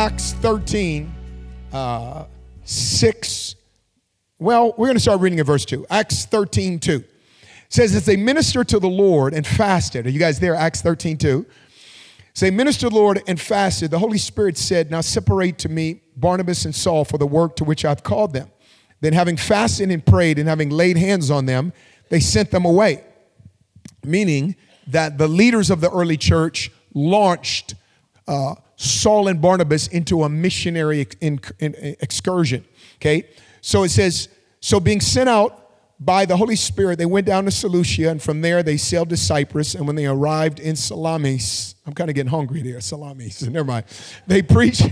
Acts 13, 6. Well, we're going to start reading at verse 2. Acts 13, 2. It says, as they ministered to the Lord and fasted. Are you guys there? Acts 13, 2. So they ministered to the Lord and fasted. The Holy Spirit said, now separate to me Barnabas and Saul for the work to which I've called them. Then having fasted and prayed and having laid hands on them, they sent them away. Meaning that the leaders of the early church launched Saul and Barnabas into a missionary excursion. Okay, so it says, so being sent out by the Holy Spirit, they went down to Seleucia, and from there they sailed to Cyprus. And when they arrived in Salamis, I'm kind of getting hungry there, Salamis, never mind. They preached,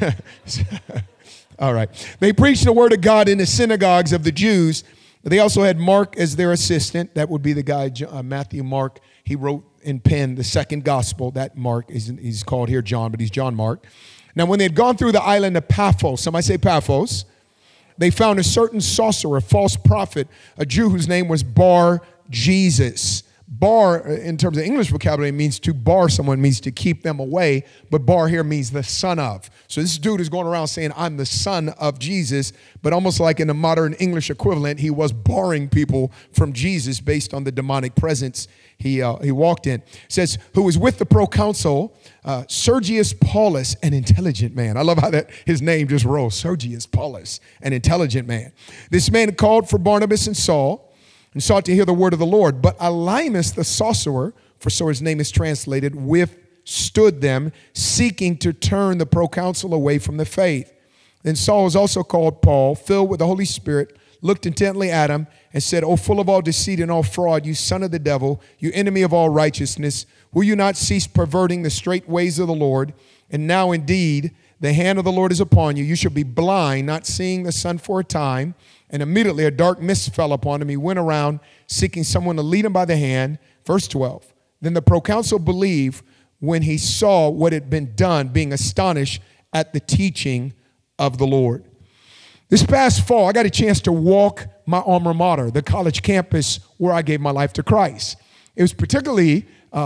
all right. They preached the word of God in the synagogues of the Jews. They also had Mark as their assistant. That would be the guy, Matthew Mark. He wrote and penned the second gospel. That Mark, he's called here John, but he's John Mark. Now, when they had gone through the island of Paphos, somebody say Paphos, they found a certain sorcerer, a false prophet, a Jew whose name was Bar Jesus. Bar, in terms of English vocabulary, means to bar someone, means to keep them away. But bar here means the son of. So this dude is going around saying, I'm the son of Jesus. But almost like in the modern English equivalent, he was barring people from Jesus based on the demonic presence he walked in. It says, who was with the proconsul, Sergius Paulus, an intelligent man. I love how that his name just rolls. Sergius Paulus, an intelligent man. This man called for Barnabas and Saul, and sought to hear the word of the Lord. But Elymas the sorcerer, for so his name is translated, withstood them, seeking to turn the proconsul away from the faith. Then Saul was also called Paul, filled with the Holy Spirit, looked intently at him, and said, O full of all deceit and all fraud, you son of the devil, you enemy of all righteousness, will you not cease perverting the straight ways of the Lord? And now indeed, the hand of the Lord is upon you. You shall be blind, not seeing the sun for a time. And immediately a dark mist fell upon him. He went around seeking someone to lead him by the hand. Verse 12. Then the proconsul believed when he saw what had been done, being astonished at the teaching of the Lord. This past fall, I got a chance to walk my alma mater, the college campus where I gave my life to Christ. It was particularly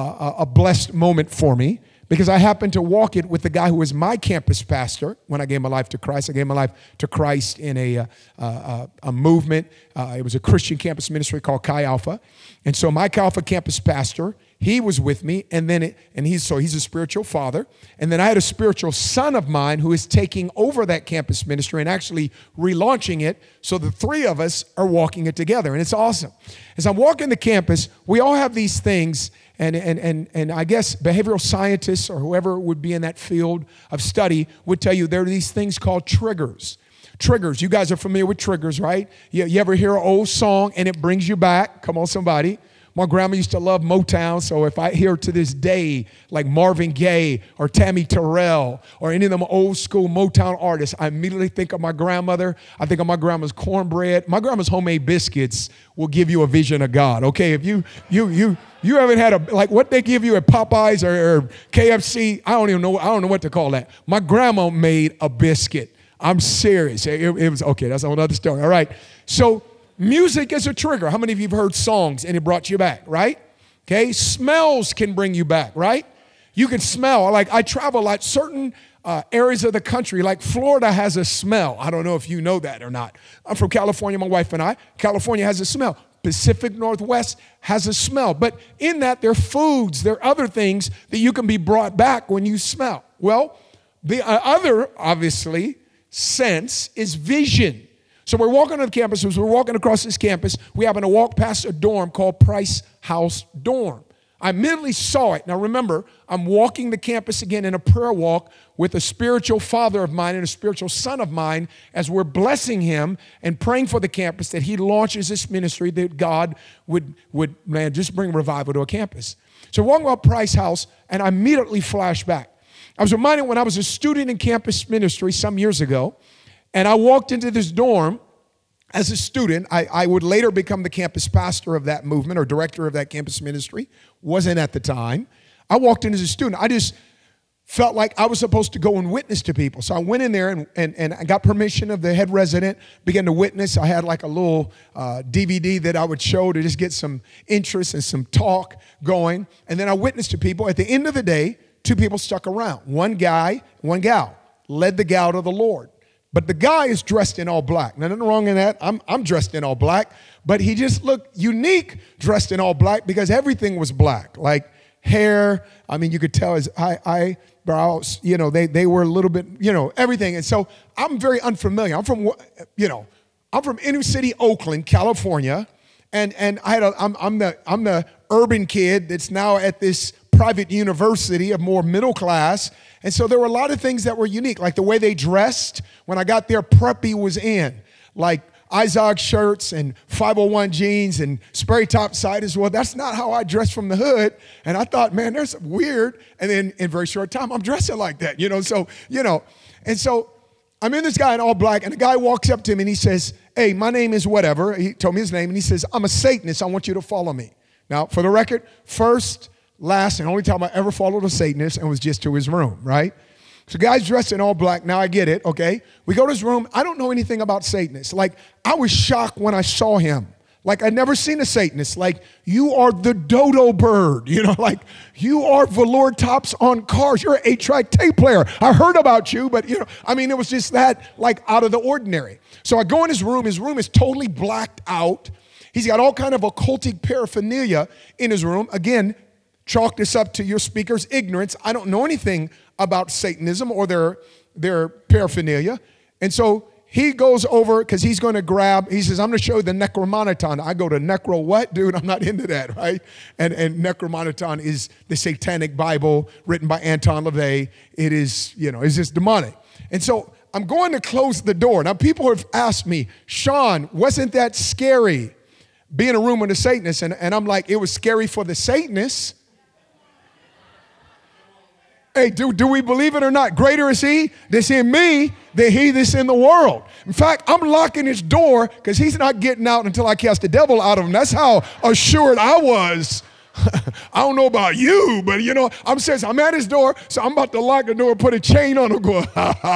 a blessed moment for me, because I happened to walk it with the guy who was my campus pastor when I gave my life to Christ. I gave my life to Christ in a movement. It was a Christian campus ministry called Chi Alpha. And so my Chi Alpha campus pastor, he was with me, and then he's a spiritual father. And then I had a spiritual son of mine who is taking over that campus ministry and actually relaunching it. So the three of us are walking it together, and it's awesome. As I'm walking the campus, we all have these things. And I guess behavioral scientists or whoever would be in that field of study would tell you there are these things called triggers. Triggers. You guys are familiar with triggers, right? You ever hear an old song and it brings you back? Come on, somebody. My grandma used to love Motown, so if I hear to this day like Marvin Gaye or Tammy Terrell or any of them old school Motown artists, I immediately think of my grandmother. I think of my grandma's cornbread. My grandma's homemade biscuits will give you a vision of God. Okay, if you haven't had like what they give you at Popeyes or KFC, I don't know what to call that. My grandma made a biscuit. I'm serious. It was okay. That's a whole other story. All right, so. Music is a trigger. How many of you have heard songs and it brought you back, right? Okay, smells can bring you back, right? You can smell. Like I travel a lot. Certain areas of the country, like Florida has a smell. I don't know if you know that or not. I'm from California, my wife and I. California has a smell. Pacific Northwest has a smell. But in that, there are foods, there are other things that you can be brought back when you smell. Well, the other, obviously, sense is vision. So we're walking on the campus. As we're walking across this campus, we happen to walk past a dorm called Price House Dorm. I immediately saw it. Now remember, I'm walking the campus again in a prayer walk with a spiritual father of mine and a spiritual son of mine as we're blessing him and praying for the campus that he launches this ministry, that God would just bring revival to a campus. So we're walking about Price House, and I immediately flash back. I was reminded when I was a student in campus ministry some years ago, and I walked into this dorm as a student. I would later become the campus pastor of that movement or director of that campus ministry. Wasn't at the time. I walked in as a student. I just felt like I was supposed to go and witness to people. So I went in there and I got permission of the head resident, began to witness. I had like a little DVD that I would show to just get some interest and some talk going. And then I witnessed to people. At the end of the day, two people stuck around, one guy, one gal. led the gal to the Lord. But the guy is dressed in all black. Now, nothing wrong in that. I'm dressed in all black. But he just looked unique dressed in all black because everything was black. Like hair, I mean, you could tell his eyebrows, they were a little bit, everything. And so I'm very unfamiliar. I'm from inner city Oakland, California. And I'm the urban kid that's now at this private university of more middle class. And so there were a lot of things that were unique, like the way they dressed. When I got there, preppy was in, like Izod shirts and 501 jeans and Sperry top siders. Well, that's not how I dress from the hood. And I thought, man, there's weird. And then in a very short time, I'm dressing like that, And so I'm in this guy in all black, and the guy walks up to me and he says, hey, my name is whatever. He told me his name, and he says, I'm a Satanist. I want you to follow me. Now, for the record, first, last, and only time I ever followed a Satanist, and was just to his room, right? So guy's dressed in all black. Now I get it, okay? We go to his room. I don't know anything about Satanists. Like, I was shocked when I saw him. Like, I'd never seen a Satanist. Like, you are the dodo bird, like, you are velour tops on cars. You're an 8-track tape player. I heard about you, but, it was just that, like, out of the ordinary. So I go in his room. His room is totally blacked out. He's got all kind of occultic paraphernalia in his room. Again, chalk this up to your speaker's ignorance. I don't know anything about Satanism or their paraphernalia. And so he goes over, because he's going to grab, he says, I'm going to show you the Necronomicon. I go to necro what? Dude, I'm not into that, right? And Necronomicon is the satanic Bible written by Anton LaVey. It is, it's just demonic. And so I'm going to close the door. Now, people have asked me, Sean, wasn't that scary being in a room with a Satanist? And I'm like, it was scary for the Satanists. Hey, do we believe it or not? Greater is he that's in me than he that's in the world. In fact, I'm locking his door because he's not getting out until I cast the devil out of him. That's how assured I was. I don't know about you, but I'm at his door, so I'm about to lock the door and put a chain on him going,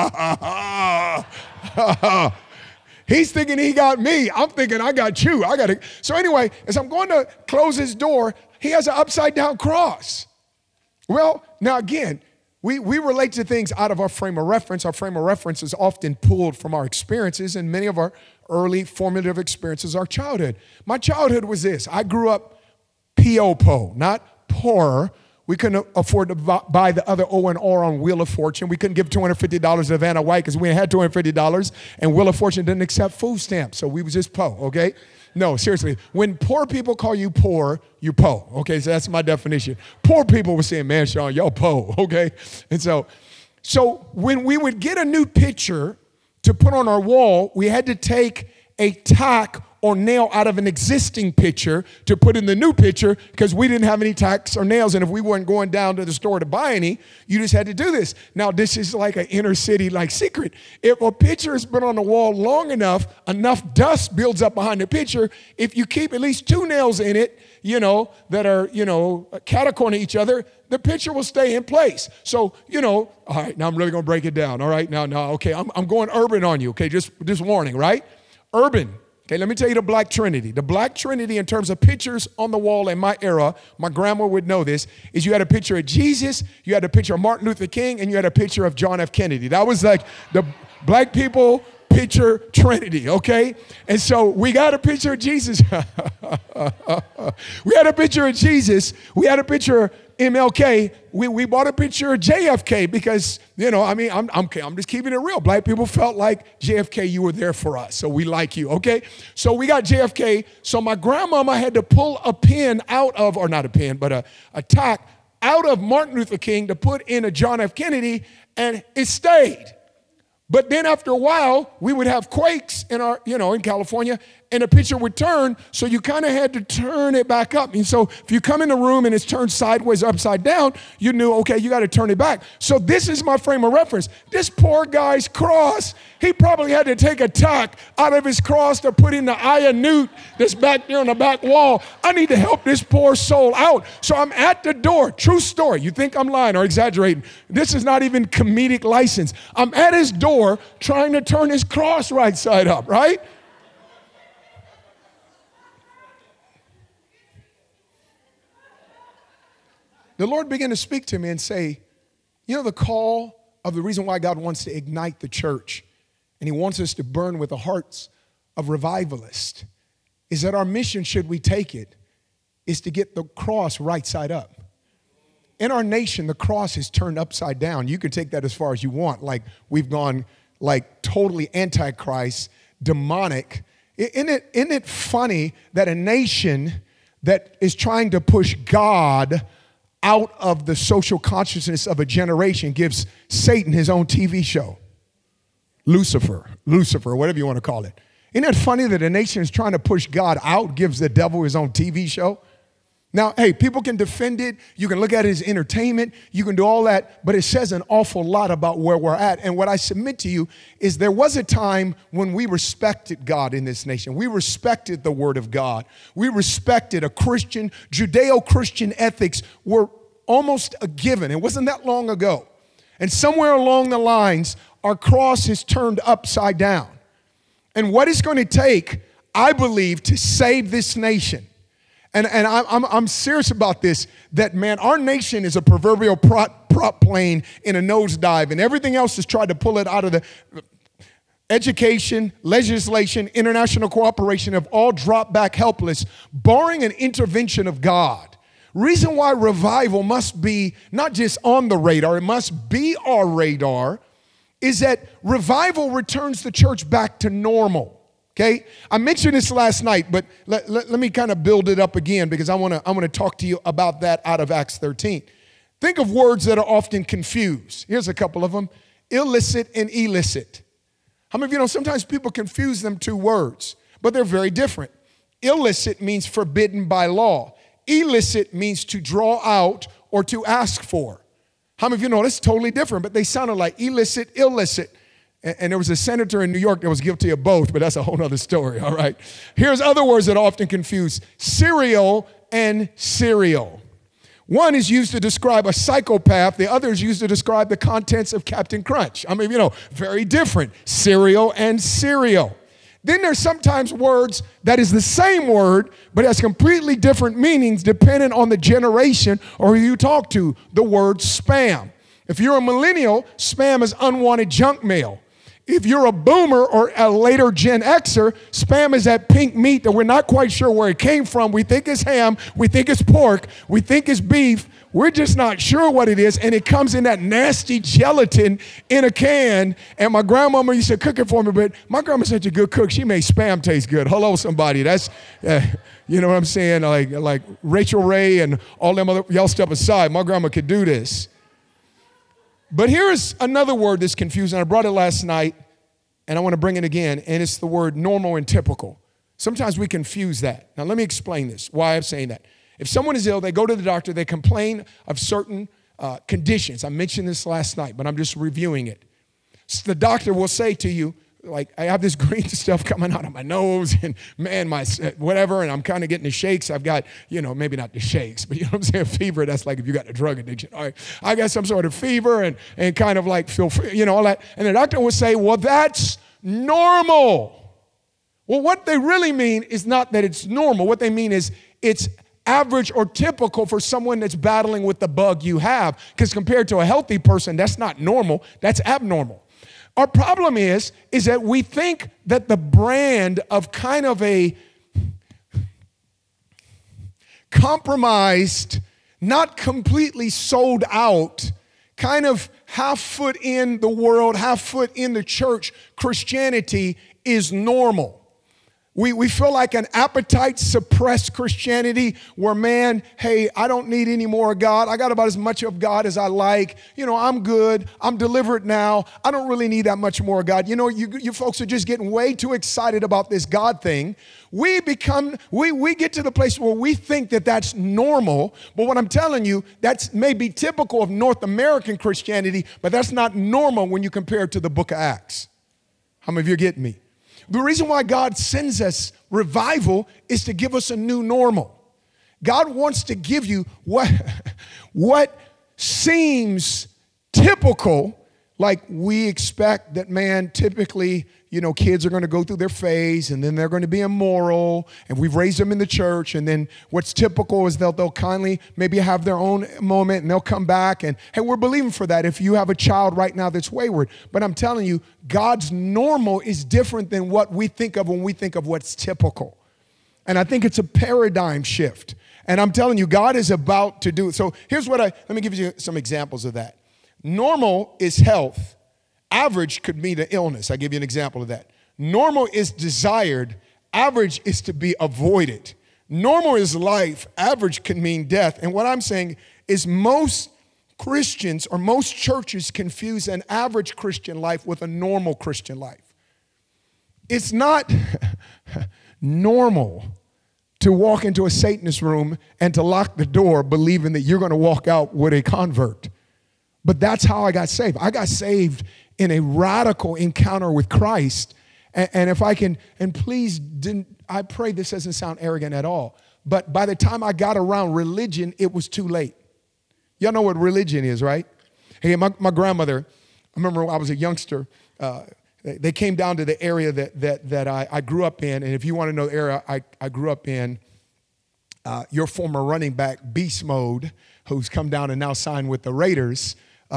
He's thinking he got me. I'm thinking I got you. So anyway, as I'm going to close his door, he has an upside down cross. Well, now again, we relate to things out of our frame of reference. Our frame of reference is often pulled from our experiences, and many of our early formative experiences are childhood. My childhood was this. I grew up P-O-Po, not poor. We couldn't afford to buy the other O and R on Wheel of Fortune. We couldn't give $250 to Vanna White because we had $250, and Wheel of Fortune didn't accept food stamps, so we was just po, okay? No, seriously. When poor people call you poor, you po. Okay, so that's my definition. Poor people were saying, man, Sean, y'all po, okay? And so when we would get a new picture to put on our wall, we had to take a tack or nail out of an existing picture to put in the new picture because we didn't have any tacks or nails. And if we weren't going down to the store to buy any, you just had to do this. Now, this is like an inner city like secret. If a picture has been on the wall long enough dust builds up behind the picture. If you keep at least 2 nails in it, that are, catacorn to each other, the picture will stay in place. So, all right, now I'm really going to break it down. All right, now, okay, I'm going urban on you. Okay, just warning, right? Urban. Okay, let me tell you the Black Trinity. The Black Trinity in terms of pictures on the wall in my era, my grandma would know this, is you had a picture of Jesus, you had a picture of Martin Luther King, and you had a picture of John F. Kennedy. That was like the black people picture trinity, okay? And so we got a picture of Jesus. We had a picture of Jesus. We had a picture of MLK. We bought a picture of JFK because, I'm just keeping it real. Black people felt like JFK, you were there for us, so we like you, okay? So we got JFK. So my grandmama had to pull a pin out of, or not a pin, but a tack out of Martin Luther King to put in a John F. Kennedy, and it stayed. But then after a while, we would have quakes in in California, and the picture would turn, so you kind of had to turn it back up. And so if you come in the room and it's turned sideways, upside down, you knew, okay, you got to turn it back. So this is my frame of reference. This poor guy's cross, he probably had to take a tack out of his cross to put in the eye of Newt that's back there on the back wall. I need to help this poor soul out. So I'm at the door. True story. You think I'm lying or exaggerating. This is not even comedic license. I'm at his door trying to turn his cross right side up, right? The Lord began to speak to me and say, the call of the reason why God wants to ignite the church and he wants us to burn with the hearts of revivalists is that our mission, should we take it, is to get the cross right side up. In our nation, the cross is turned upside down. You can take that as far as you want. Like we've gone like totally antichrist, demonic. Isn't it funny that a nation that is trying to push God out of the social consciousness of a generation gives Satan his own TV show? Lucifer, whatever you want to call it. Isn't it funny that a nation is trying to push God out, gives the devil his own TV show? Now, hey, people can defend it. You can look at it as entertainment. You can do all that. But it says an awful lot about where we're at. And what I submit to you is there was a time when we respected God in this nation. We respected the Word of God. We respected a Christian, Judeo-Christian ethics were almost a given. It wasn't that long ago. And somewhere along the lines, our cross is turned upside down. And what it's going to take, I believe, to save this nation. And I'm serious about this, that, man, our nation is a proverbial prop plane in a nosedive, and everything else has tried to pull it out of the education, legislation, international cooperation have all dropped back helpless, barring an intervention of God. Reason why revival must be not just on the radar, it must be our radar, is that revival returns the church back to normal. Okay, I mentioned this last night, but let me kind of build it up again because I want to talk to you about that out of Acts 13. Think of words that are often confused. Here's a couple of them: illicit and illicit. How many of you know sometimes people confuse them two words, but they're very different. Illicit means forbidden by law. Illicit means to draw out or to ask for. How many of you know that's totally different, but they sounded like illicit, illicit. And there was a senator in New York that was guilty of both, but that's a whole other story, all right? Here's other words that are often confused: cereal and cereal. One is used to describe a psychopath. The other is used to describe the contents of Captain Crunch. I mean, you know, very different. Cereal and cereal. Then there's sometimes words that is the same word, but has completely different meanings depending on the generation or who you talk to. The word spam. If you're a millennial, spam is unwanted junk mail. If you're a boomer or a later Gen Xer, spam is that pink meat that we're not quite sure where it came from. We think it's ham, we think it's pork, we think it's beef. We're just not sure what it is, and it comes in that nasty gelatin in a can. And my grandmama used to cook it for me, but my grandma's such a good cook, she made spam taste good. Hello, somebody. That's, you know what I'm saying? Like Rachel Ray and all them other, y'all step aside. My grandma could do this. But here's another word that's confusing. I brought it last night, and I want to bring it again, and it's the word normal and typical. Sometimes we confuse that. Now, let me explain this, why I'm saying that. If someone is ill, they go to the doctor, they complain of certain conditions. I mentioned this last night, but I'm just reviewing it. So the doctor will say to you, like, I have this green stuff coming out of my nose and, man, my whatever, and I'm kind of getting the shakes. I've got, you know, maybe not the shakes, but you know what I'm saying, fever. That's like if you got a drug addiction. All right, I got some sort of fever and kind of like feel free, you know, all that. And the doctor will say, well, that's normal. Well, what they really mean is not that it's normal. What they mean is it's average or typical for someone that's battling with the bug you have, because compared to a healthy person, that's not normal, that's abnormal. Our problem is that we think that the brand of kind of a compromised, not completely sold out, kind of half foot in the world, half foot in the church Christianity is normal. We feel like an appetite-suppressed Christianity where, man, hey, I don't need any more of God. I got about as much of God as I like. You know, I'm good. I'm delivered now. I don't really need that much more of God. You know, you folks are just getting way too excited about this God thing. We get to the place where we think that that's normal. But what I'm telling you, that's maybe typical of North American Christianity, but that's not normal when you compare it to the book of Acts. How many of you are getting me? The reason why God sends us revival is to give us a new normal. God wants to give you what seems typical, like we expect that, man, typically, kids are going to go through their phase, and then they're going to be immoral, and we've raised them in the church, and then what's typical is they'll kindly maybe have their own moment, and they'll come back, and hey, we're believing for that if you have a child right now that's wayward. But I'm telling you, God's normal is different than what we think of when we think of what's typical. And I think it's a paradigm shift. And I'm telling you, God is about to do it. So let me give you some examples of that. Normal is health. Average could mean an illness. I'll give you an example of that. Normal is desired. Average is to be avoided. Normal is life. Average can mean death. And what I'm saying is most Christians or most churches confuse an average Christian life with a normal Christian life. It's not normal to walk into a Satanist room and to lock the door believing that you're going to walk out with a convert. But that's how I got saved. I got saved in a radical encounter with Christ. And if I can, and please, I pray this doesn't sound arrogant at all, but by the time I got around religion, it was too late. Y'all know what religion is, right? Hey, my grandmother, I remember when I was a youngster, they came down to the area that I grew up in. And if you want to know the area I grew up in, your former running back, Beast Mode, who's come down and now signed with the Raiders,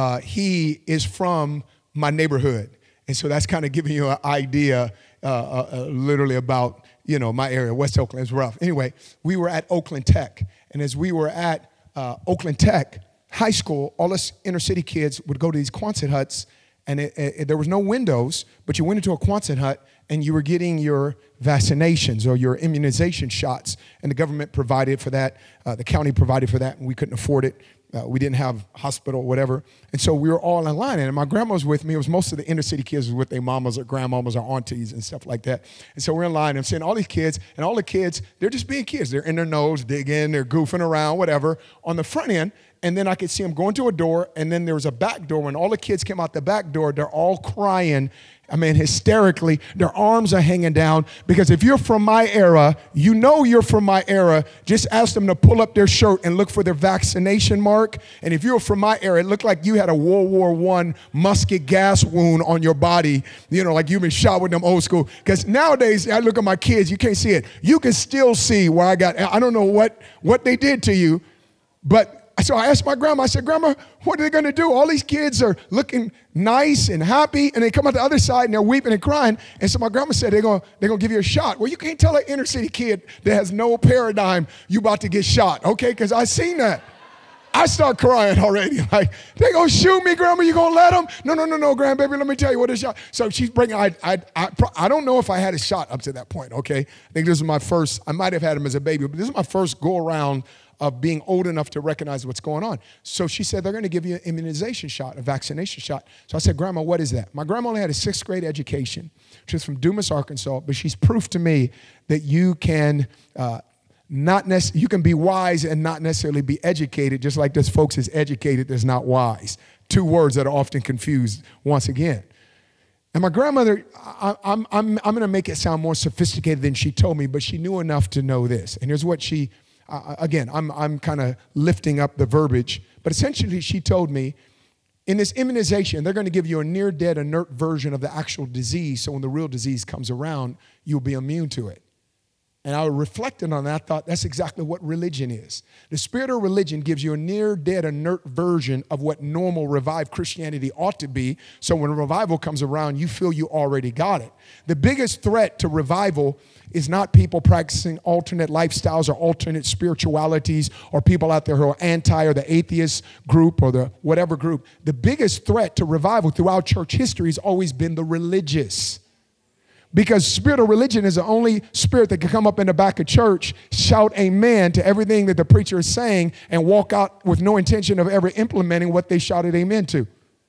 he is from my neighborhood. And so that's kind of giving you an idea literally about, my area. West Oakland is rough. Anyway, we were at Oakland Tech. And as we were at Oakland Tech High School, all us inner city kids would go to these Quonset huts. And there was no windows, but you went into a Quonset hut and you were getting your vaccinations or your immunization shots. And the government provided for that. The county provided for that, and we couldn't afford it. We didn't have hospital, whatever. And so we were all in line. And my grandma was with me. It was most of the inner city kids with their mamas or grandmamas or aunties and stuff like that. And so we're in line. And I'm seeing all these kids, and all the kids, they're just being kids. They're in their nose, digging, they're goofing around, whatever, on the front end. And then I could see them going to a door, and then there was a back door. When all the kids came out the back door, they're all crying, hysterically. Their arms are hanging down, because if you're from my era, you're from my era. Just ask them to pull up their shirt and look for their vaccination mark. And if you're from my era, it looked like you had a World War I musket gas wound on your body, like you've been shot with them old school. Because nowadays, I look at my kids, you can't see it. You can still see where I don't know what they did to you, but so I asked my grandma, I said, Grandma, what are they going to do? All these kids are looking nice and happy, and they come out the other side, and they're weeping and crying. And so my grandma said, they're going to give you a shot. Well, you can't tell an inner city kid that has no paradigm you about to get shot, okay? Because I seen that. I start crying already. Like, they going to shoot me, Grandma. You going to let them? No, grandbaby, let me tell you what a shot. So she's bringing, I don't know if I had a shot up to that point, okay? I think this was my first, I might have had him as a baby, but this is my first go around of being old enough to recognize what's going on. So she said, they're going to give you an immunization shot, a vaccination shot. So I said, Grandma, what is that? My grandma only had a 6th grade education. She's from Dumas, Arkansas, but she's proof to me that you can you can be wise and not necessarily be educated, just like there's folks that's educated that's not wise. 2 words that are often confused once again. And my grandmother, I'm going to make it sound more sophisticated than she told me, but she knew enough to know this. And here's what she, again, I'm kind of lifting up the verbiage, but essentially she told me, in this immunization, they're going to give you a near-dead, inert version of the actual disease, so when the real disease comes around, you'll be immune to it. And I reflected on that. I thought that's exactly what religion is. The spirit of religion gives you a near-dead, inert version of what normal revived Christianity ought to be. So when revival comes around, you feel you already got it. The biggest threat to revival is not people practicing alternate lifestyles or alternate spiritualities or people out there who are anti or the atheist group or the whatever group. The biggest threat to revival throughout church history has always been the religious. Because spirit of religion is the only spirit that can come up in the back of church, shout amen to everything that the preacher is saying, and walk out with no intention of ever implementing what they shouted amen to.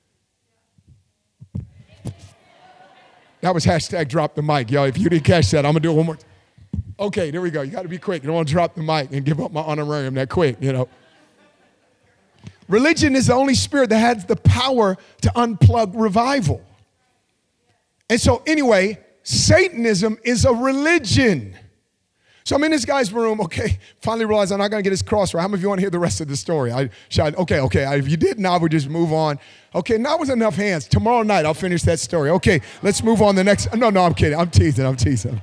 That was hashtag drop the mic, y'all. If you didn't catch that, I'm going to do it one more time. Okay, there we go. You got to be quick. You don't want to drop the mic and give up my honorarium that quick, Religion is the only spirit that has the power to unplug revival. And so anyway, Satanism is a religion. So I'm in this guy's room, okay, finally realized I'm not going to get his cross right. How many of you want to hear the rest of the story? Okay. If you didn't, I would just move on. Okay, now was enough hands. Tomorrow night, I'll finish that story. Okay, let's move on the next. No, I'm kidding. I'm teasing.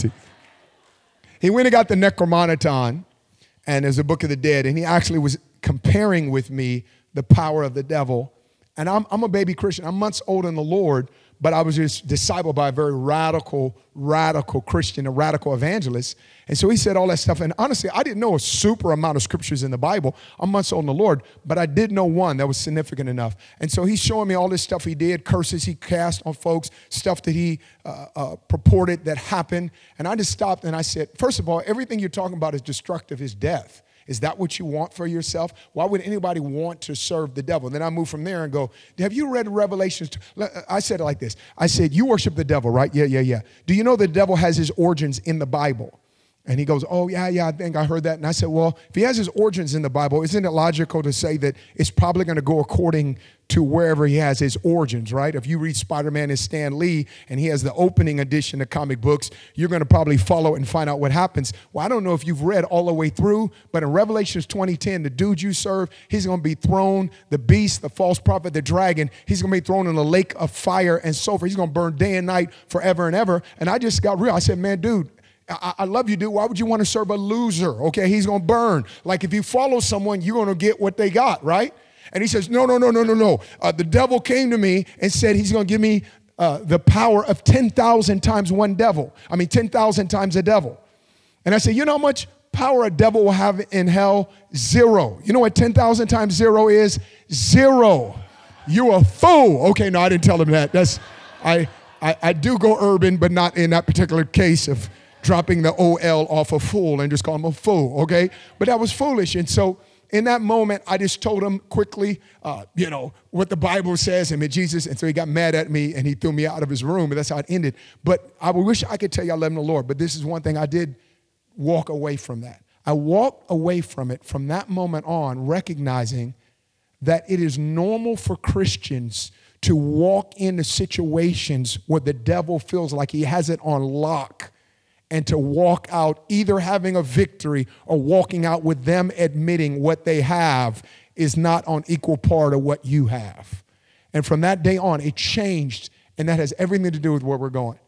He went and got the Necronomicon, and there's a Book of the Dead, and he actually was comparing with me the power of the devil. And I'm a baby Christian. I'm months older in the Lord, but I was just discipled by a very radical Christian, a radical evangelist. And so he said all that stuff. And honestly, I didn't know a super amount of scriptures in the Bible. I'm months old in the Lord, but I did know one that was significant enough. And so he's showing me all this stuff he did, curses he cast on folks, stuff that he purported that happened. And I just stopped and I said, first of all, everything you're talking about is destructive, is death. Is that what you want for yourself? Why would anybody want to serve the devil? And then I move from there and go, have you read Revelations? I said it like this. I said, you worship the devil, right? Yeah. Do you know the devil has his origins in the Bible? And he goes, oh, yeah, I think I heard that. And I said, well, if he has his origins in the Bible, isn't it logical to say that it's probably going to go according to wherever he has his origins, right? If you read Spider-Man as Stan Lee and he has the opening edition of comic books, you're going to probably follow it and find out what happens. Well, I don't know if you've read all the way through, but in Revelations 20:10, the dude you serve, he's going to be thrown, the beast, the false prophet, the dragon, he's going to be thrown in a lake of fire and sulfur. He's going to burn day and night forever and ever. And I just got real. I said, man, dude, I love you, dude. Why would you want to serve a loser? Okay, he's going to burn. Like if you follow someone, you're going to get what they got, right? And he says, no. The devil came to me and said he's going to give me the power of 10,000 times one devil. 10,000 times a devil. And I said, you know how much power a devil will have in hell? 0. You know what 10,000 times 0 is? 0. You're a fool. Okay, no, I didn't tell him that. I do go urban, but not in that particular case of dropping the OL off a fool and just call him a fool, okay? But that was foolish. And so in that moment, I just told him quickly, what the Bible says and Jesus. And so he got mad at me and he threw me out of his room. And that's how it ended. But I wish I could tell you I love the Lord. But this is one thing I did walk away from that. I walked away from it from that moment on, recognizing that it is normal for Christians to walk into situations where the devil feels like he has it on lock, and to walk out either having a victory or walking out with them admitting what they have is not on equal par to what you have. And from that day on, it changed, and that has everything to do with where we're going.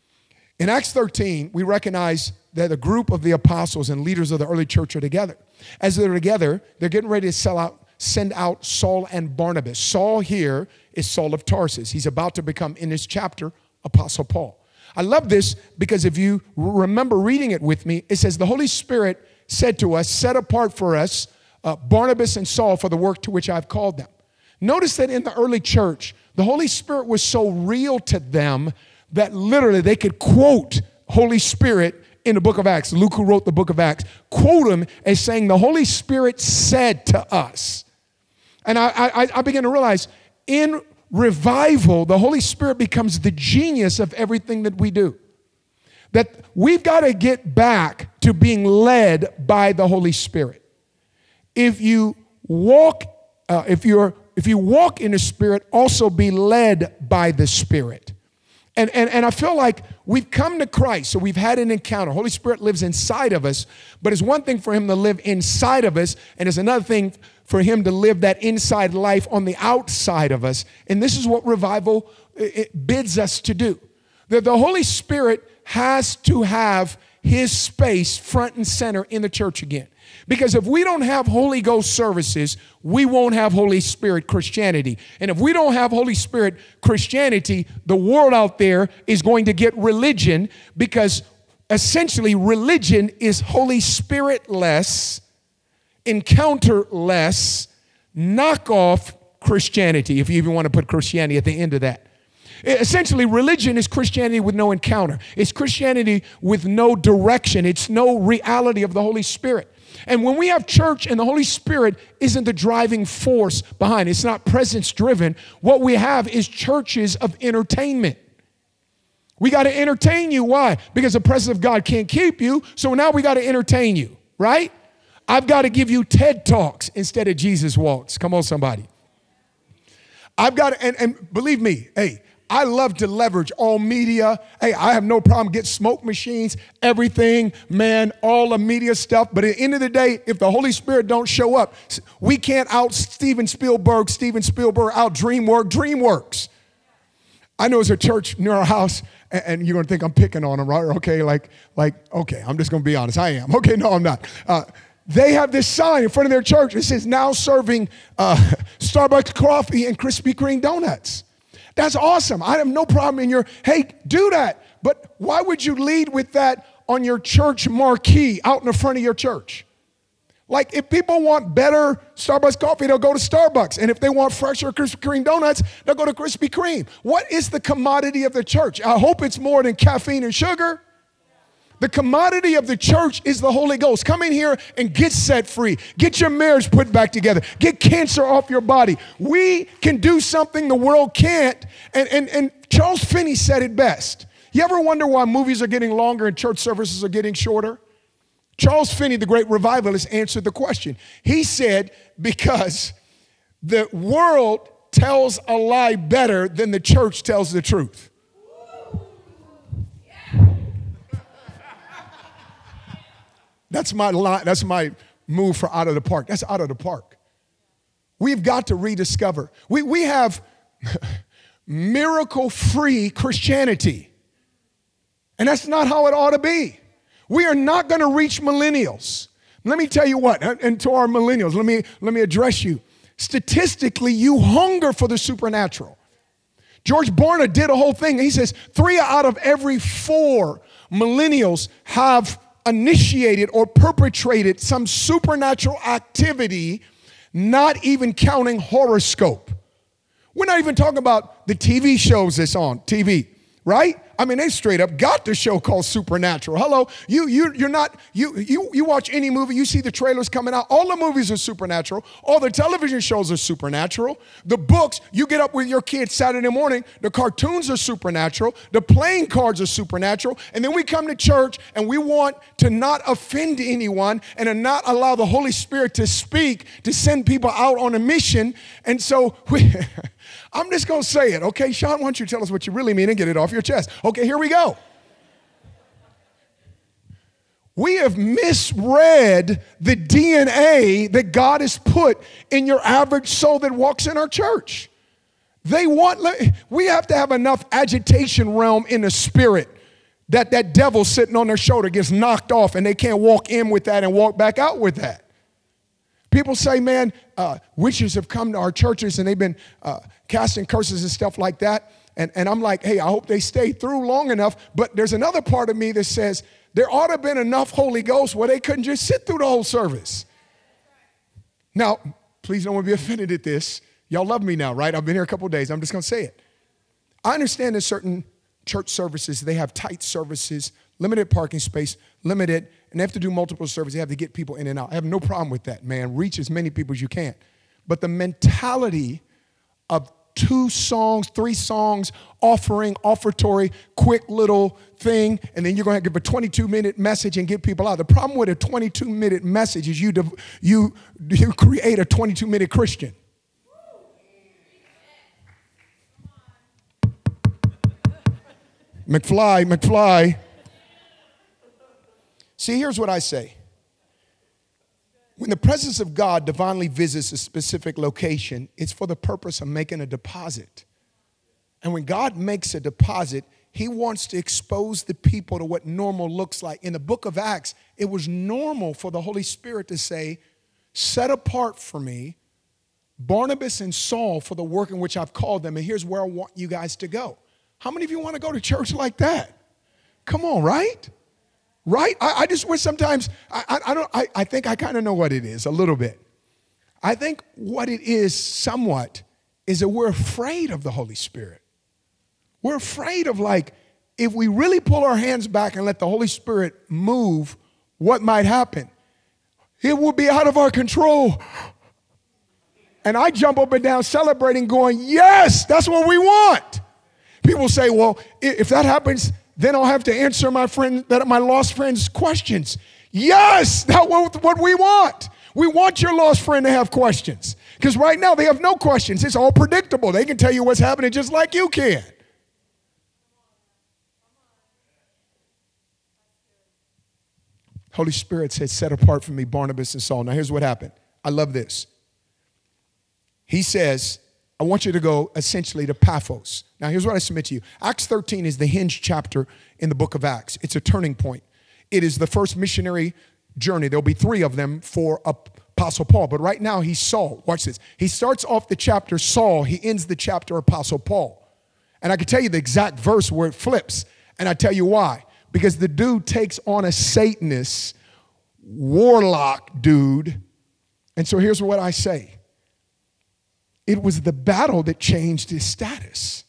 In Acts 13, we recognize that a group of the apostles and leaders of the early church are together. As they're together, they're getting ready to send out Saul and Barnabas. Saul here is Saul of Tarsus. He's about to become, in this chapter, Apostle Paul. I love this because if you remember reading it with me, it says the Holy Spirit said to us, set apart for us Barnabas and Saul for the work to which I've called them. Notice that in the early church, the Holy Spirit was so real to them that literally they could quote Holy Spirit in the book of Acts. Luke, who wrote the book of Acts, quote him as saying the Holy Spirit said to us. And I began to realize in revival, the Holy Spirit becomes the genius of everything that we do. That we've got to get back to being led by the Holy Spirit. If you walk in the Spirit, also be led by the Spirit. And I feel like we've come to Christ, so we've had an encounter. Holy Spirit lives inside of us, but it's one thing for him to live inside of us, and it's another thing for him to live that inside life on the outside of us. And this is what revival bids us to do. That the Holy Spirit has to have his space front and center in the church again. Because if we don't have Holy Ghost services, we won't have Holy Spirit Christianity. And if we don't have Holy Spirit Christianity, the world out there is going to get religion, because essentially religion is Holy Spirit-less, encounter-less, knockoff Christianity, if you even want to put Christianity at the end of that. Essentially, religion is Christianity with no encounter. It's Christianity with no direction. It's no reality of the Holy Spirit. And when we have church and the Holy Spirit isn't the driving force behind, it's not presence driven, what we have is churches of entertainment. We got to entertain you. Why? Because the presence of God can't keep you, so now we got to entertain you, right? I've got to give you TED Talks instead of Jesus Walks. Come on, somebody. I've got to, and believe me, hey, I love to leverage all media. Hey, I have no problem getting smoke machines, everything, man, all the media stuff. But at the end of the day, if the Holy Spirit don't show up, we can't out Steven Spielberg out DreamWorks. I know there's a church near our house, and you're going to think I'm picking on them, right? Okay, okay, I'm just going to be honest. I am. Okay, no, I'm not. They have this sign in front of their church. It says, now serving Starbucks coffee and Krispy Kreme donuts. That's awesome. I have no problem hey, do that. But why would you lead with that on your church marquee out in the front of your church? Like, if people want better Starbucks coffee, they'll go to Starbucks. And if they want fresher Krispy Kreme donuts, they'll go to Krispy Kreme. What is the commodity of the church? I hope it's more than caffeine and sugar. The commodity of the church is the Holy Ghost. Come in here and get set free. Get your marriage put back together. Get cancer off your body. We can do something the world can't. And Charles Finney said it best. You ever wonder why movies are getting longer and church services are getting shorter? Charles Finney, the great revivalist, answered the question. He said, because the world tells a lie better than the church tells the truth. That's my line. That's my move for out of the park. That's out of the park. We've got to rediscover. We have miracle-free Christianity. And that's not how it ought to be. We are not going to reach millennials. Let me tell you what, and to our millennials, let me address you. Statistically, you hunger for the supernatural. George Barna did a whole thing. He says 3 out of every 4 millennials have initiated or perpetrated some supernatural activity, not even counting horoscope. We're not even talking about the TV shows that's on TV, right? I mean, they straight up got the show called Supernatural. Hello, you watch any movie, you see the trailers coming out. All the movies are supernatural. All the television shows are supernatural. The books, you get up with your kids Saturday morning, the cartoons are supernatural. The playing cards are supernatural. And then we come to church and we want to not offend anyone and to not allow the Holy Spirit to speak, to send people out on a mission. And so I'm just going to say it, okay? Sean, why don't you tell us what you really mean and get it off your chest? Okay, here we go. We have misread the DNA that God has put in your average soul that walks in our church. We have to have enough agitation realm in the spirit that devil sitting on their shoulder gets knocked off and they can't walk in with that and walk back out with that. People say, man, witches have come to our churches and they've been casting curses and stuff like that. And I'm like, hey, I hope they stay through long enough. But there's another part of me that says there ought to have been enough Holy Ghost where they couldn't just sit through the whole service. Now, please don't be offended at this. Y'all love me now, right? I've been here a couple of days. I'm just going to say it. I understand in certain church services, they have tight services, limited parking space, limited, and they have to do multiple services. They have to get people in and out. I have no problem with that, man. Reach as many people as you can. But the mentality of 2 songs, 3 songs, offertory, quick little thing, and then you're going to give a 22-minute message and get people out. The problem with a 22-minute message is you create a 22-minute Christian. McFly. See, here's what I say. When the presence of God divinely visits a specific location, it's for the purpose of making a deposit. And when God makes a deposit, he wants to expose the people to what normal looks like. In the book of Acts, it was normal for the Holy Spirit to say, set apart for me Barnabas and Saul for the work in which I've called them, and here's where I want you guys to go. How many of you want to go to church like that? Come on, right? Right? I just wish sometimes, I think I kind of know what it is a little bit. I think what it is somewhat is that we're afraid of the Holy Spirit. We're afraid of, like, if we really pull our hands back and let the Holy Spirit move, what might happen? It will be out of our control. And I jump up and down celebrating going, yes, that's what we want. People say, well, if that happens, then I'll have to answer my lost friend's questions. Yes, that's what we want. We want your lost friend to have questions. Because right now they have no questions. It's all predictable. They can tell you what's happening just like you can. Holy Spirit said, set apart for me Barnabas and Saul. Now here's what happened. I love this. He says, I want you to go essentially to Paphos. Now here's what I submit to you. Acts 13 is the hinge chapter in the book of Acts. It's a turning point. It is the first missionary journey. There'll be 3 of them for Apostle Paul. But right now he's Saul. Watch this. He starts off the chapter Saul. He ends the chapter Apostle Paul. And I can tell you the exact verse where it flips. And I tell you why. Because the dude takes on a Satanist, warlock dude. And so here's what I say. It was the battle that changed his status.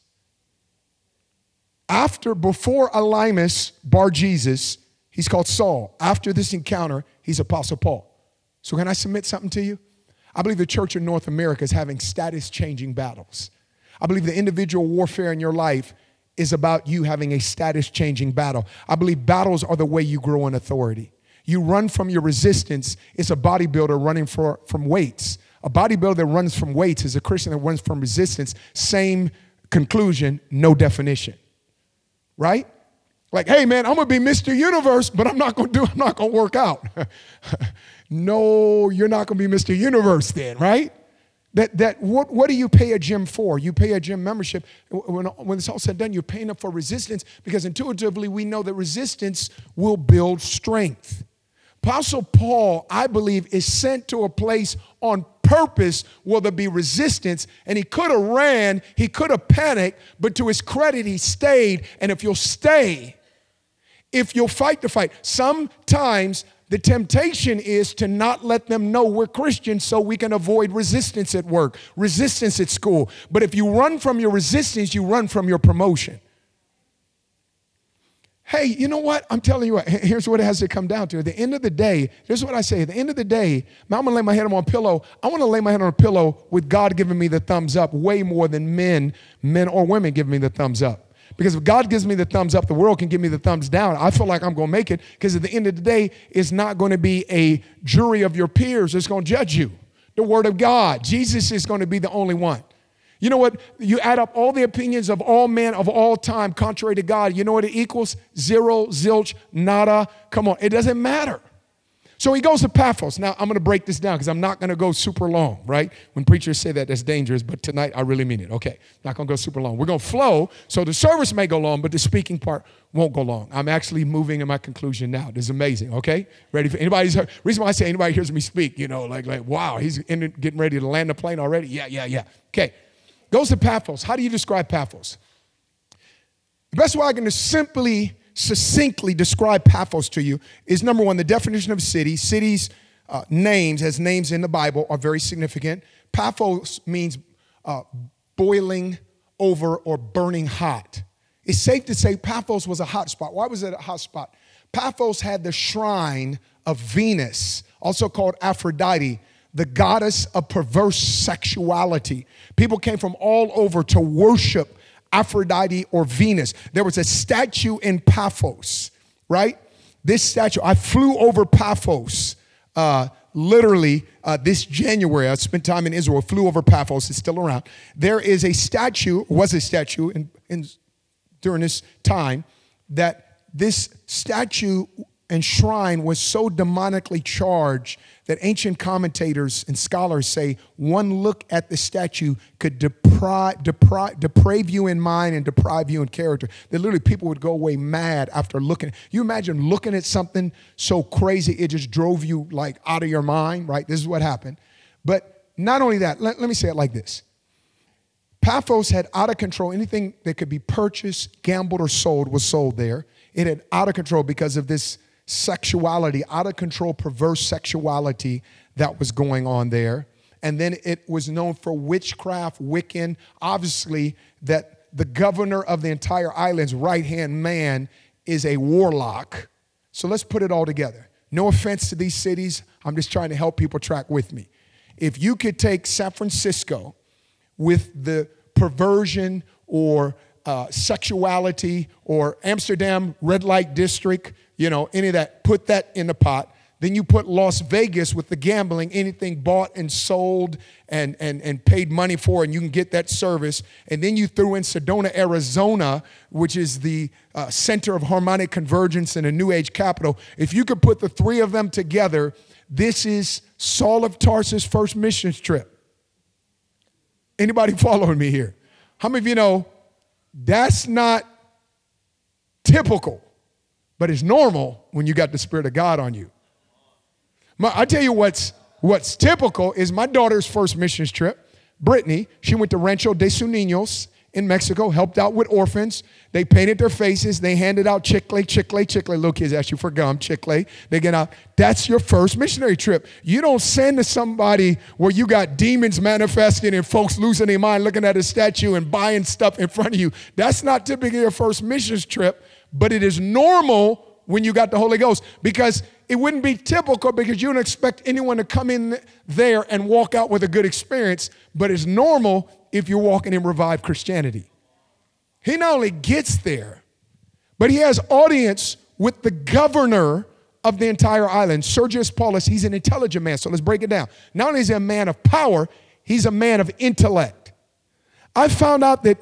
Before Elymas bar Jesus, he's called Saul. After this encounter, he's Apostle Paul. So can I submit something to you? I believe the church in North America is having status-changing battles. I believe the individual warfare in your life is about you having a status-changing battle. I believe battles are the way you grow in authority. You run from your resistance. It's a bodybuilder running from weights. A bodybuilder that runs from weights is a Christian that runs from resistance. Same conclusion, no definition. Right? Like, hey man, I'm gonna be Mr. Universe, but I'm not gonna work out. No, you're not gonna be Mr. Universe then, right? What do you pay a gym for? You pay a gym membership. When it's all said and done, you're paying up for resistance because intuitively we know that resistance will build strength. Apostle Paul, I believe, is sent to a place on purpose where there be resistance, and he could have ran, he could have panicked, but to his credit, he stayed. And if you'll stay, if you'll fight the fight, sometimes the temptation is to not let them know we're Christians so we can avoid resistance at work, resistance at school. But if you run from your resistance, you run from your promotion. Hey, you know what? I'm telling you what, here's what it has to come down to. At the end of the day, here's what I say. At the end of the day, I'm going to lay my head on a pillow. I want to lay my head on a pillow with God giving me the thumbs up way more than men or women giving me the thumbs up. Because if God gives me the thumbs up, the world can give me the thumbs down. I feel like I'm going to make it because at the end of the day, it's not going to be a jury of your peers that's going to judge you. The Word of God. Jesus is going to be the only one. You know what? You add up all the opinions of all men of all time contrary to God. You know what it equals? Zero, zilch, nada. Come on. It doesn't matter. So he goes to Paphos. Now, I'm going to break this down because I'm not going to go super long, right? When preachers say that, that's dangerous. But tonight, I really mean it. Okay. Not going to go super long. We're going to flow. So the service may go long, but the speaking part won't go long. I'm actually moving in my conclusion now. This is amazing. Okay. Ready for anybody's heard? Reason why I say anybody hears me speak, like, wow, he's getting ready to land the plane already. Yeah. Okay. Goes to Paphos. How do you describe Paphos? The best way I can succinctly describe Paphos to you is, number one, the definition of city. Cities' names, as names in the Bible, are very significant. Paphos means boiling over or burning hot. It's safe to say Paphos was a hot spot. Why was it a hot spot? Paphos had the shrine of Venus, also called Aphrodite, the goddess of perverse sexuality. People came from all over to worship Aphrodite or Venus. There was a statue in Paphos, right? This statue, I flew over Paphos literally this January. I spent time in Israel, flew over Paphos. It's still around. There is a statue, was a statue during this time, that this statue and shrine was so demonically charged that ancient commentators and scholars say one look at the statue could deprave you in mind and deprive you in character. That literally people would go away mad after looking. You imagine looking at something so crazy it just drove you like out of your mind, right? This is what happened. But not only that, let me say it like this. Paphos had out of control. Anything that could be purchased, gambled, or sold was sold there. It had out of control because of this sexuality, out of control, perverse sexuality that was going on there. And then it was known for witchcraft, Wiccan. Obviously, that the governor of the entire island's right-hand man is a warlock. So let's put it all together. No offense to these cities. I'm just trying to help people track with me. If you could take San Francisco with the perversion or sexuality, or Amsterdam, red light district, any of that, put that in the pot. Then you put Las Vegas with the gambling, anything bought and sold and paid money for, and you can get that service. And then you threw in Sedona, Arizona, which is the center of harmonic convergence and a New Age capital. If you could put the three of them together, this is Saul of Tarsus' first missions trip. Anybody following me here? How many of you know that's not typical, but it's normal when you got the Spirit of God on you? I tell you what's typical is my daughter's first missions trip. Brittany, she went to Rancho de sus Niños in Mexico, helped out with orphans. They painted their faces. They handed out chicle. Little kids ask you for gum, chicle. They get out. That's your first missionary trip. You don't send to somebody where you got demons manifesting and folks losing their mind looking at a statue and buying stuff in front of you. That's not typically your first missions trip, but it is normal when you got the Holy Ghost, because it wouldn't be typical because you don't expect anyone to come in there and walk out with a good experience, but it's normal if you're walking in revived Christianity. He not only gets there, but he has audience with the governor of the entire island, Sergius Paulus. He's an intelligent man, so let's break it down. Not only is he a man of power, he's a man of intellect. I found out that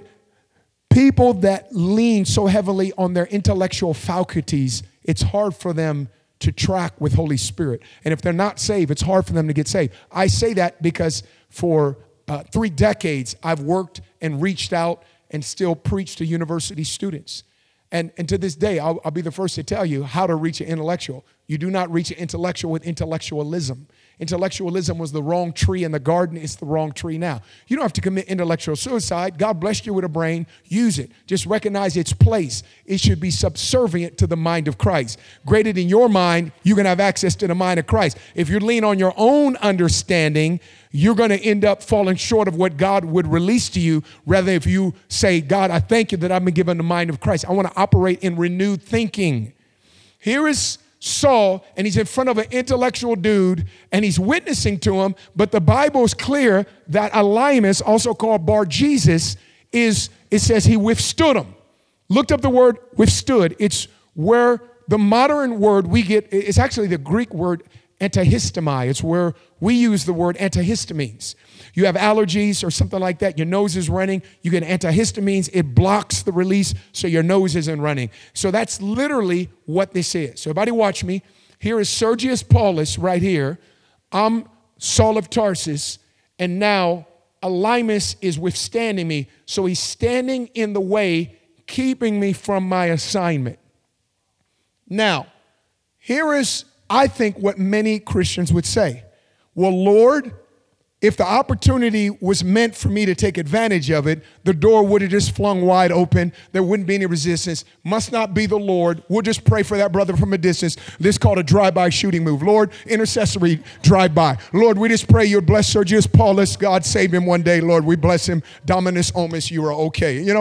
people that lean so heavily on their intellectual faculties, it's hard for them to track with Holy Spirit. And if they're not saved, it's hard for them to get saved. I say that because for 3 decades, I've worked and reached out and still preach to university students. And to this day, I'll be the first to tell you how to reach an intellectual. You do not reach an intellectual with intellectualism. Intellectualism was the wrong tree in the garden. It's the wrong tree now. You don't have to commit intellectual suicide. God blessed you with a brain. Use it. Just recognize its place. It should be subservient to the mind of Christ. Greater than your mind, you can have access to the mind of Christ. If you lean on your own understanding, you're going to end up falling short of what God would release to you, rather if you say, God, I thank you that I've been given the mind of Christ. I want to operate in renewed thinking. Here is Saul, and he's in front of an intellectual dude, and he's witnessing to him, but the Bible is clear that Elymas, also called Bar-Jesus, it says he withstood him. Looked up the word withstood. It's where the modern word we get, it's actually the Greek word antihistamine. It's where we use the word antihistamines. You have allergies or something like that, your nose is running, you get antihistamines, it blocks the release so your nose isn't running. So that's literally what this is. So everybody watch me. Here is Sergius Paulus right here. I'm Saul of Tarsus, and now Elymas is withstanding me. So he's standing in the way, keeping me from my assignment. Now, here is, I think, what many Christians would say. Well, Lord, if the opportunity was meant for me to take advantage of it, the door would have just flung wide open. There wouldn't be any resistance. Must not be the Lord. We'll just pray for that brother from a distance. This is called a drive-by shooting move. Lord, intercessory drive-by. Lord, we just pray you'd bless Sergius Paulus. God save him one day. Lord, we bless him. Dominus Omus, you are okay. No.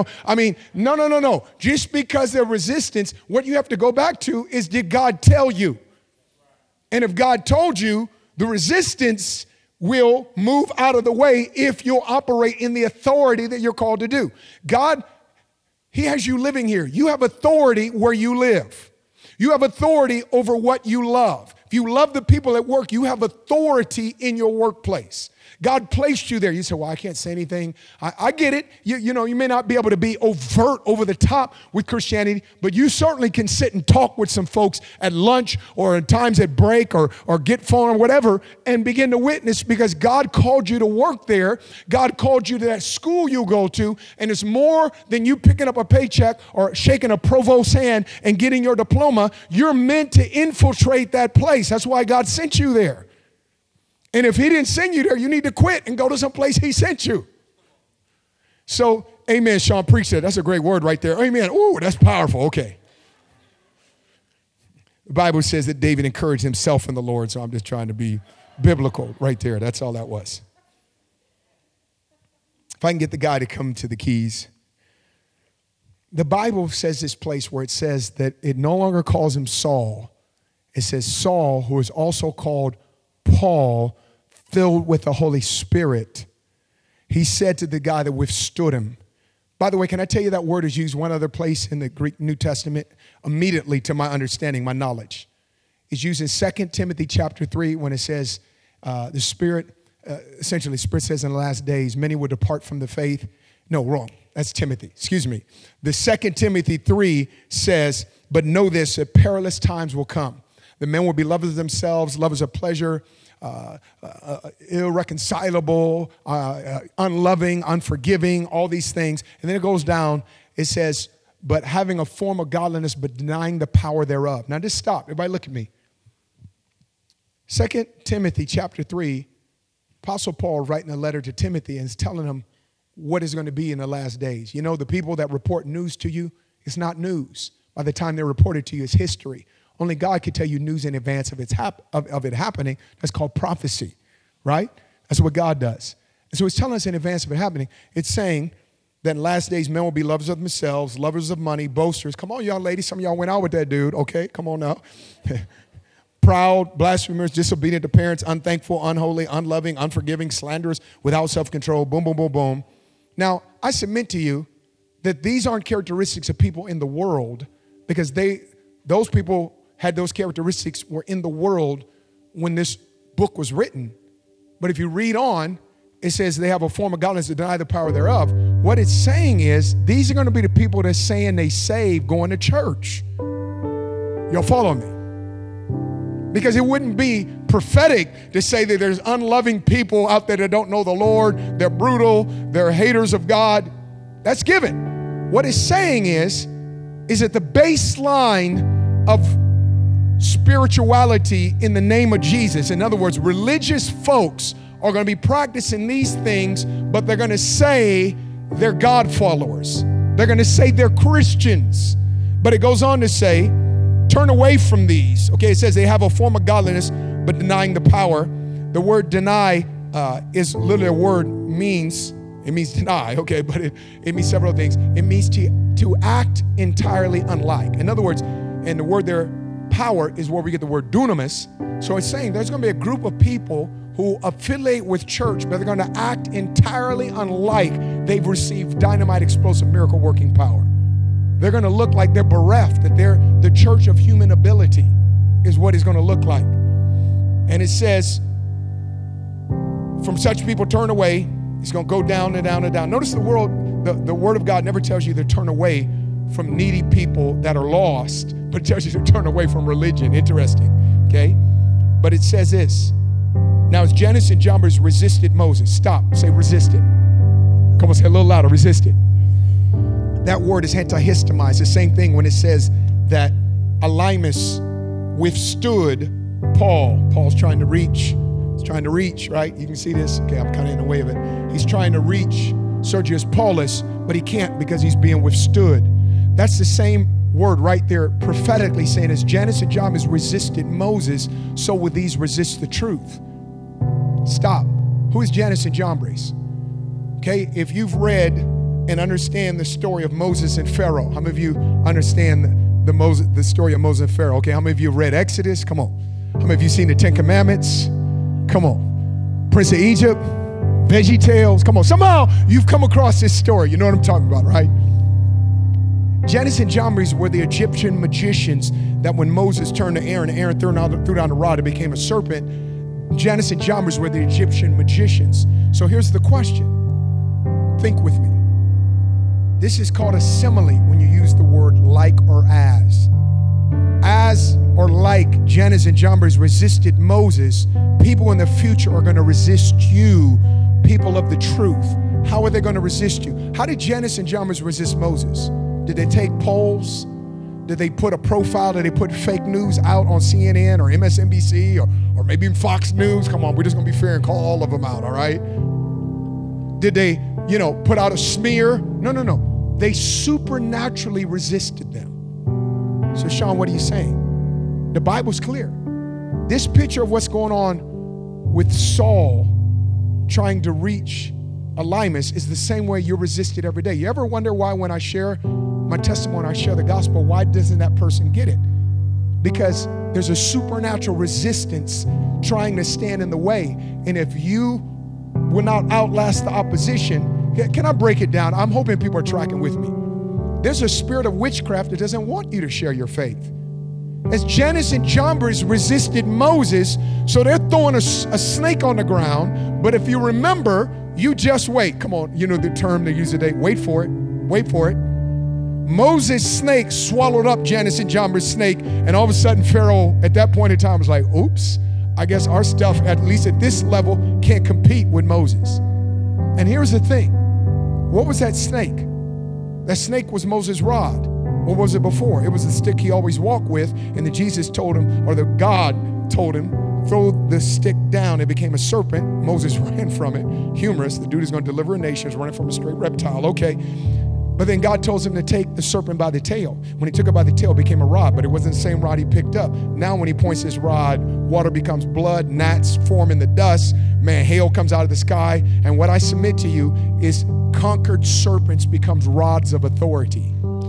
Just because there's resistance, what you have to go back to is, did God tell you? And if God told you, the resistance will move out of the way if you'll operate in the authority that you're called to do. God, he has you living here. You have authority where you live. You have authority over what you love. If you love the people at work, you have authority in your workplace. God placed you there. You say, well, I can't say anything. I get it. You may not be able to be overt over the top with Christianity, but you certainly can sit and talk with some folks at lunch or at times at break or get phone or whatever and begin to witness, because God called you to work there. God called you to that school you go to, and it's more than you picking up a paycheck or shaking a provost's hand and getting your diploma. You're meant to infiltrate that place. That's why God sent you there. And if he didn't send you there, you need to quit and go to some place he sent you. So, amen, Sean, preach that. That's a great word right there. Amen. Ooh, that's powerful. Okay. The Bible says that David encouraged himself in the Lord, so I'm just trying to be biblical right there. That's all that was. If I can get the guy to come to the keys. The Bible says this place where it says that it no longer calls him Saul. It says Saul, who is also called Paul, filled with the Holy Spirit. He said to the guy that withstood him. By the way, can I tell you that word is used one other place in the Greek New Testament? Immediately, to my understanding, my knowledge. is using 2 Timothy chapter 3 when it says the Spirit, essentially the Spirit says in the last days, many will depart from the faith. No, wrong. That's Timothy. Excuse me. The 2 Timothy 3 says, but know this, that perilous times will come. The men will be lovers of themselves, lovers of pleasure, irreconcilable, unloving, unforgiving, all these things. And then it goes down, it says, but having a form of godliness, but denying the power thereof. Now just stop. Everybody look at me. 2 Timothy chapter 3, Apostle Paul writing a letter to Timothy and is telling him what is going to be in the last days. You know, the people that report news to you, it's not news. By the time they report it to you, it's history. Only God can tell you news in advance of it happening. That's called prophecy, right? That's what God does. And so it's telling us in advance of it happening. It's saying that in last days, men will be lovers of themselves, lovers of money, boasters. Come on, y'all ladies. Some of y'all went out with that dude. Okay, come on now. Proud, blasphemers, disobedient to parents, unthankful, unholy, unloving, unforgiving, slanderous, without self-control. Boom, boom, boom, boom. Now, I submit to you that these aren't characteristics of people in the world because those people had those characteristics, were in the world when this book was written. But if you read on, it says they have a form of godliness to deny the power thereof. What it's saying is these are going to be the people that's saying they saved going to church. Y'all follow me? Because it wouldn't be prophetic to say that there's unloving people out there that don't know the Lord. They're brutal. They're haters of God. That's given. What it's saying is that the baseline of spirituality in the name of Jesus, in other words, religious folks are going to be practicing these things, but they're going to say they're God followers. They're going to say they're Christians. But it goes on to say, turn away from these. Okay, it says they have a form of godliness, but denying the power. The word deny is literally a word means deny, okay, but it means several things. It means to act entirely unlike. In other words, and the word there, power, is where we get the word dunamis. So it's saying there's going to be a group of people who affiliate with church, but they're going to act entirely unlike they've received dynamite, explosive, miracle working power. They're going to look like they're bereft, that they're the church of human ability is what it's going to look like. And it says, from such people turn away. It's going to go down and down and down. Notice the word of God never tells you to turn away from needy people that are lost, but it tells you to turn away from religion. Interesting, okay? But it says this. Now, as Jannes and Jambres resisted Moses, stop, say resisted. Come on, say a little louder, resisted. That word is antihistamai. It's the same thing when it says that Elymas withstood Paul. Paul's trying to reach. He's trying to reach, right? You can see this. Okay, I'm kind of in the way of it. He's trying to reach Sergius Paulus, but he can't because he's being withstood. That's the same word right there prophetically saying as Jannes and Jambres resisted Moses, so will these resist the truth. Stop. Who is Jannes and Jambres? Okay, if you've read and understand the story of Moses and Pharaoh, how many of you understand the story of Moses and Pharaoh? Okay, how many of you have read Exodus? Come on. How many of you seen the Ten Commandments? Come on. Prince of Egypt, Veggie Tales. Come on. Somehow you've come across this story. You know what I'm talking about, right? Jannes and Jambres were the Egyptian magicians that when Moses turned to Aaron, Aaron threw down the rod, it became a serpent. Jannes and Jambres were the Egyptian magicians. So here's the question. Think with me. This is called a simile when you use the word like or as. As or like Jannes and Jambres resisted Moses, people in the future are going to resist you, people of the truth. How are they going to resist you? How did Jannes and Jambres resist Moses? Did they take polls? Did they put a profile? Did they put fake news out on CNN or MSNBC or maybe Fox News? Come on, we're just going to be fair and call all of them out, all right? Did they, put out a smear? No. They supernaturally resisted them. So, Sean, what are you saying? The Bible's clear. This picture of what's going on with Saul trying to reach Elymas is the same way you're resisted every day. You ever wonder why when I share my testimony, I share the gospel, why doesn't that person get it? Because there's a supernatural resistance trying to stand in the way. And if you will not outlast the opposition, can I break it down? I'm hoping people are tracking with me. There's a spirit of witchcraft that doesn't want you to share your faith. as Jannes and Jambres resisted Moses, so they're throwing a snake on the ground. But if you remember, you just wait. Come on, you know the term they use today. Wait for it. Wait for it. Moses' snake swallowed up Jannes and Jambres' snake, and all of a sudden Pharaoh at that point in time was like, oops, I guess our stuff, at least at this level, can't compete with Moses. And here's the thing. What was that snake? That snake was Moses' rod. What was it before? It was the stick he always walked with, and then Jesus told him, or the God told him, throw the stick down. It became a serpent. Moses ran from it. Humorous. The dude is going to deliver a nation. He's running from a straight reptile. Okay. But then God tells him to take the serpent by the tail. When he took it by the tail, it became a rod, but it wasn't the same rod he picked up. Now when he points his rod, water becomes blood, gnats form in the dust, man, hail comes out of the sky. And what I submit to you is conquered serpents becomes rods of authority.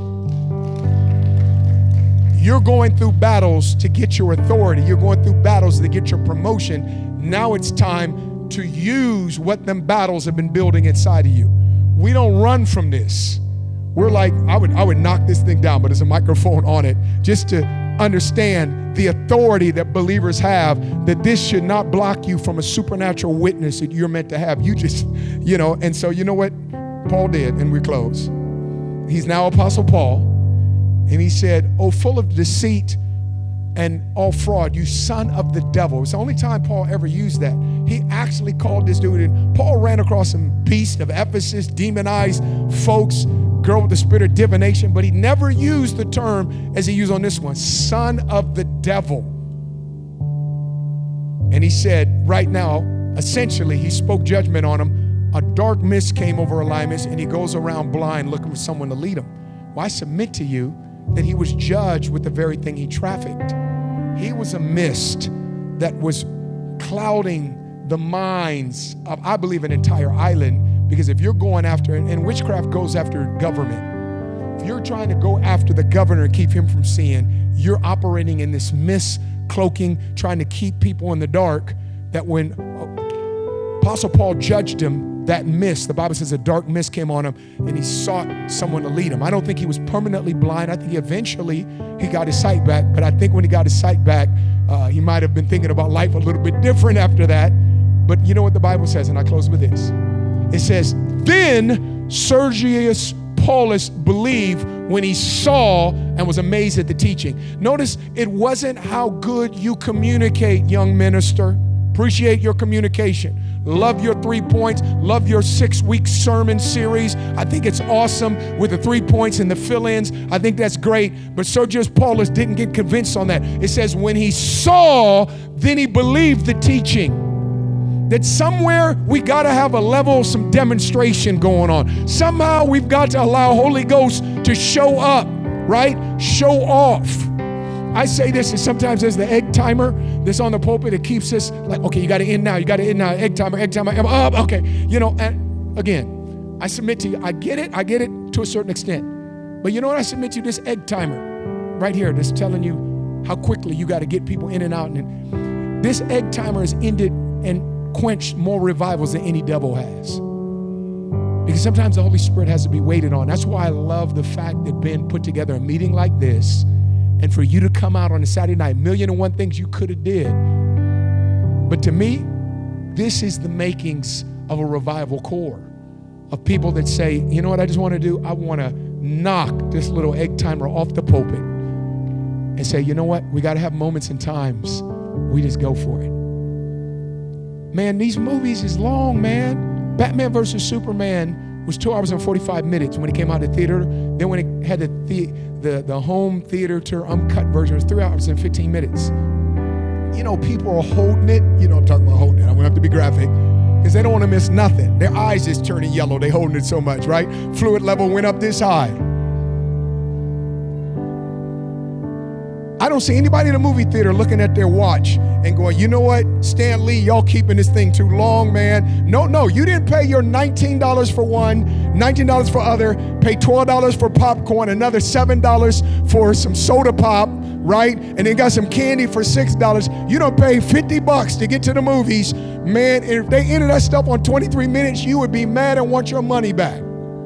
You're going through battles to get your authority. You're going through battles to get your promotion. Now it's time to use what them battles have been building inside of you. We don't run from this. We're like, I would knock this thing down, but there's a microphone on it just to understand the authority that believers have, that this should not block you from a supernatural witness that you're meant to have. You just, and so you know what Paul did, and we close. He's now Apostle Paul, and he said, oh, full of deceit and all fraud, you son of the devil. It's the only time Paul ever used that. He actually called this dude, and Paul ran across some beast of Ephesus, demonized folks, girl with the spirit of divination, but he never used the term as he used on this one, son of the devil. And he said, right now, essentially, he spoke judgment on him. A dark mist came over Elymas, and he goes around blind looking for someone to lead him. Well, I submit to you that he was judged with the very thing he trafficked. He was a mist that was clouding the minds of, I believe, an entire island. Because if you're going after, and witchcraft goes after government, if you're trying to go after the governor and keep him from seeing, you're operating in this mist, cloaking, trying to keep people in the dark, that when Apostle Paul judged him, that mist, the Bible says a dark mist came on him, and he sought someone to lead him. I don't think he was permanently blind. I think eventually he got his sight back, but I think when he got his sight back, he might have been thinking about life a little bit different after that. But you know what the Bible says, and I close with this. It says, then Sergius Paulus believed when he saw and was amazed at the teaching. Notice, it wasn't how good you communicate, young minister. Appreciate your communication. Love your 3 points. Love your 6-week sermon series. I think it's awesome with the 3 points and the fill-ins. I think that's great. But Sergius Paulus didn't get convinced on that. It says when he saw, then he believed the teaching. That somewhere we got to have a level of some demonstration going on. Somehow we've got to allow Holy Ghost to show up, right? Show off. I say this, and sometimes there's the egg timer that's on the pulpit. It keeps us like, okay, you got to end now. You got to end now. Egg timer. Okay. And again, I submit to you, I get it to a certain extent. But you know what I submit to you? This egg timer right here that's telling you how quickly you got to get people in and out. And this egg timer has ended and quenched more revivals than any devil has. Because sometimes the Holy Spirit has to be waited on. That's why I love the fact that Ben put together a meeting like this, and for you to come out on a Saturday night, 1,000,001 things you could have did. But to me, this is the makings of a revival core of people that say, you know what I just want to do? I want to knock this little egg timer off the pulpit and say, you know what? We got to have moments and times we just go for it. Man, these movies is long, man. Batman versus Superman was 2 hours and 45 minutes when it came out of the theater. Then when it had the home theater uncut version, it was 3 hours and 15 minutes. You know, people are holding it. You know, I'm talking about holding it. I'm going to have to be graphic because they don't want to miss nothing. Their eyes is turning yellow. They holding it so much, right? Fluid level went up this high. I don't see anybody in a movie theater looking at their watch and going, you know what, Stan Lee, y'all keeping this thing too long, man. No, you didn't pay your $19 for one, $19 for other, pay $12 for popcorn, another $7 for some soda pop, right? And then got some candy for $6. You don't pay $50 to get to the movies. Man, if they ended that stuff on 23 minutes, you would be mad and want your money back.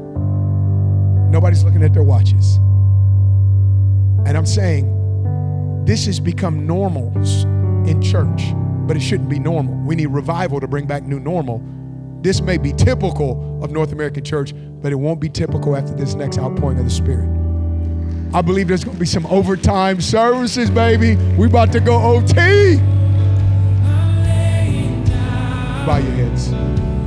Nobody's looking at their watches. And I'm saying, This has become normals in church, but it shouldn't be normal. We need revival to bring back new normal. This may be typical of North American church, but it won't be typical after this next outpouring of the Spirit. I believe there's going to be some overtime services, baby. We about to go OT. Bow your heads.